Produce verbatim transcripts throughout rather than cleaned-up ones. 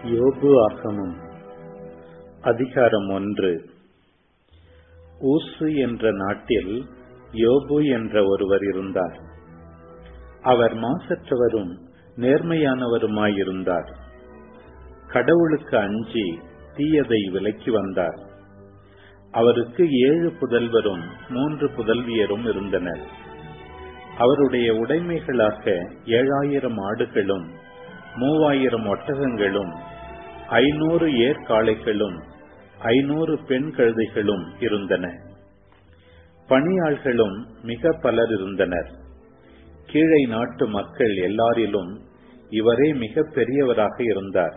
யோபு ஆகமம் அதிகாரம் ஒன்று. ஊசு என்ற நாட்டில் யோபு என்ற ஒருவர் இருந்தார். அவர் மாசற்றவரும் நேர்மையானவருமாயிருந்தார். கடவுளுக்கு அஞ்சி தீயதை விலக்கி வந்தார். அவருக்கு ஏழு புதல்வரும் மூன்று புதல்வியரும் இருந்தனர். அவருடைய உடைமைகளாக ஏழாயிரம் ஆடுகளும் மூவாயிரம் ஒட்டகங்களும் ஐநூறு ஏர்காளைகளும் ஐநூறு பெண் கழுதைகளும் இருந்தன. பணியாள்களும் மிக பலர் இருந்தனர். கீழை நாட்டு மக்கள் எல்லாரிலும் இவரே மிக பெரியவராக இருந்தார்.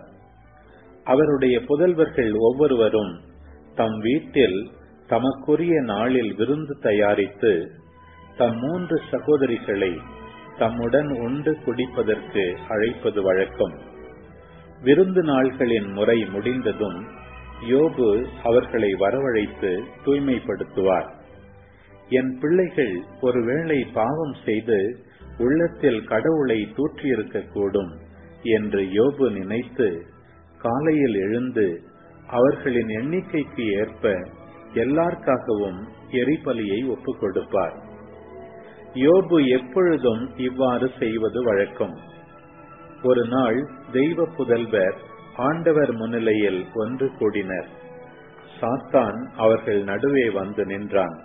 அவருடைய புதல்வர்கள் ஒவ்வொருவரும் தம் வீட்டில் தமக்குரிய நாளில் விருந்து தயாரித்து தம் மூன்று சகோதரிகளை தம்முடன் உண்டு குடிப்பதற்கு அழைப்பது வழக்கம். விருந்து நாள்களின் முறை முடிந்ததும் யோபு அவர்களை வரவழைத்து தூய்மைப்படுத்துவார். என் பிள்ளைகள் ஒருவேளை பாவம் செய்து உள்ளத்தில் கடவுளை தூற்றியிருக்கக்கூடும் என்று யோபு நினைத்து காலையில் எழுந்து அவர்களின் எண்ணிக்கைக்கு ஏற்ப எல்லாருக்காகவும் எரிபலியை ஒப்புக் கொடுப்பார். யோபு எப்பொழுதும் இவ்வாறு செய்வது வழக்கம். ஒரு நாள் தெய்வ புதல்வர் ஆண்டவர் முன்னிலையில் ஒன்று கூடினர். சாத்தான் அவர்கள் நடுவே வந்து நின்றான்.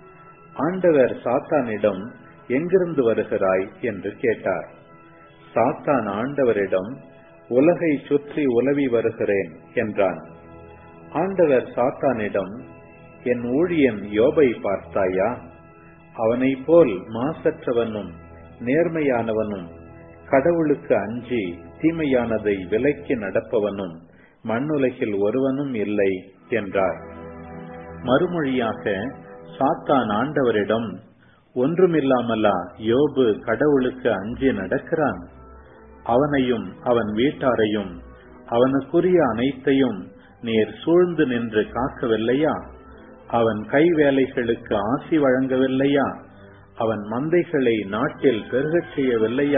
ஆண்டவர் சாத்தானிடம் எங்கிருந்து வருகிறாய் என்று கேட்டார். சாத்தான் ஆண்டவரிடம் உலகை சுற்றி உலவி வருகிறேன் என்றான். ஆண்டவர் சாத்தானிடம் என் ஊழியன் யோபை பார்த்தாயா? அவனை போல் மாசற்றவனும் நேர்மையானவனும் கடவுளுக்கு அஞ்சி தீமையானதை விலக்கி நடப்பவனும் மண்ணுலகில் ஒருவனும் இல்லை என்றார். மறுமொழியாக சாத்தான் ஆண்டவரிடம் ஒன்றுமில்லாமலா யோபு கடவுளுக்கு அஞ்சி நடக்கிறான்? அவனையும் அவன் வீட்டாரையும் அவனுக்குரிய அனைத்தையும் நீர் சூழ்ந்து நின்று காக்கவில்லையா? அவன் கை வேலைகளுக்கு ஆசி வழங்கவில்லையா? அவன் மந்தைகளை நாட்டில் பெருகச் செய்யவில்லையா?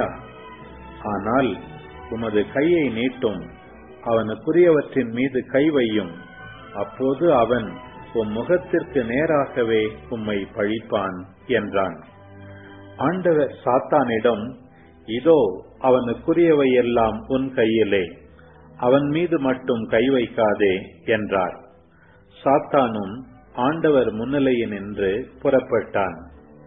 ஆனால் உமது கையை நீட்டும், அவனுக்குரியவற்றின் மீது கை வையும், அப்போது அவன் உம் முகத்திற்கு நேராகவே உம்மை பழிப்பான் என்றான். ஆண்டவர் சாத்தானிடம் இதோ அவனுக்குரியவையெல்லாம் உன் கையிலே, அவன் மீது மட்டும் கை வைக்காதே என்றார். சாத்தானும் ஆண்டவர் முன்னிலையினின்று புறப்பட்டான்.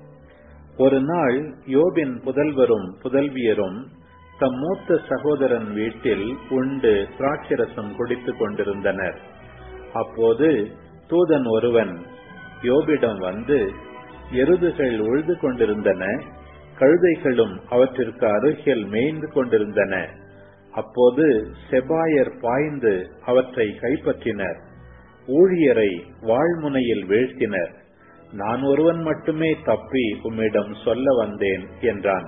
ஒரு நாள் யோபின் புதல்வரும் புதல்வியரும் தம் மூத்த சகோதரன் வீட்டில் உண்டு திராட்சரசம் குடித்துக் கொண்டிருந்தனர். அப்போது தூதன் ஒருவன் யோபிடம் வந்து, எருதுகள் உழுது கொண்டிருந்தன, கழுதைகளும் அவற்றிற்கு அருகில் மேய்ந்து கொண்டிருந்தன. அப்போது செபாயர் பாய்ந்து அவற்றை கைப்பற்றினர். ஊழியரை வாழ்முனையில் வீழ்த்தினர். நான் ஒருவன் மட்டுமே தப்பி உம்மிடம் சொல்ல வந்தேன் என்றான்.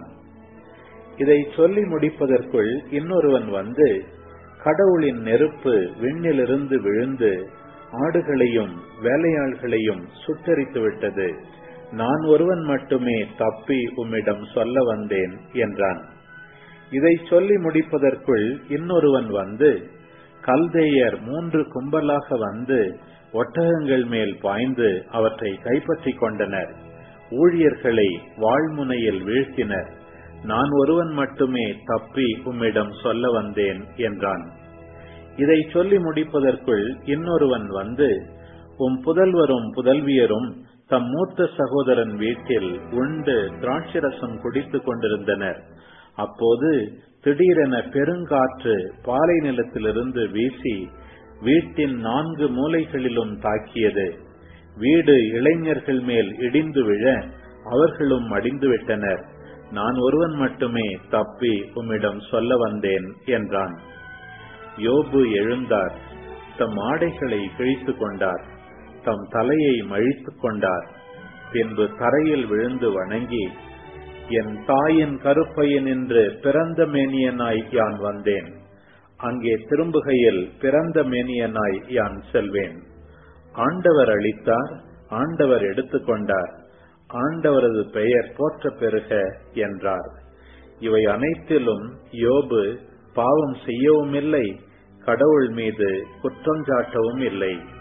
இதை சொல்லி முடிப்பதற்குள் இன்னொருவன் வந்து, கடவுளின் நெருப்பு விண்ணிலிருந்து விழுந்து ஆடுகளையும் வேலையாள்களையும் சுட்டரித்து விட்டது. நான் ஒருவன் மட்டுமே தப்பி உம்மிடம் சொல்ல வந்தேன் என்றான். இதை சொல்லி முடிப்பதற்குள் இன்னொருவன் வந்து, கல்தேயர் மூன்று கும்பலாக வந்து ஒட்டகங்கள் மேல் பாய்ந்து அவற்றை கைப்பற்றி கொண்டனர். ஊழியர்களை வாழ்முனையில் வீழ்த்தினர். நான் ஒருவன் மட்டுமே தப்பி உம்மிடம் சொல்ல வந்தேன் என்றான். இதை சொல்லி முடிப்பதற்குள் இன்னொருவன் வந்து, உம் புதல்வரும் புதல்வியரும் தம் மூத்த சகோதரன் வீட்டில் உண்டு திராட்சரசம் குடித்துக் கொண்டிருந்தனர். அப்போது திடீரென பெருங்காற்று பாலை நிலத்திலிருந்து வீசி வீட்டின் நான்கு மூலைகளிலும் தாக்கியது. வீடு இளைஞர்கள் மேல் இடிந்து விழ அவர்களும் அடிந்துவிட்டனர். நான் ஒருவன் மட்டுமே தப்பி உம்மிடம் சொல்ல வந்தேன் என்றான். யோபு எழுந்தார். தம் ஆடைகளை கிழித்து கொண்டார். தம் தலையை மழித்து கொண்டார். பின்பு தரையில் விழுந்து வணங்கி, என் தாயின் கருப்பையின் என்று பிறந்த மேனியனாய் யான் வந்தேன். அங்கே திரும்புகையில் பிறந்த மேனியனாய் யான் செல்வேன். ஆண்டவர் அளித்தார், ஆண்டவர் எடுத்துக்கொண்டார், ஆண்டவரது பெயர் போற்ற பெறுக என்றார். இவை அனைத்திலும் யோபு பாவம் செய்யவும் இல்லை, கடவுள் மீது குற்றஞ்சாட்டவும் இல்லை.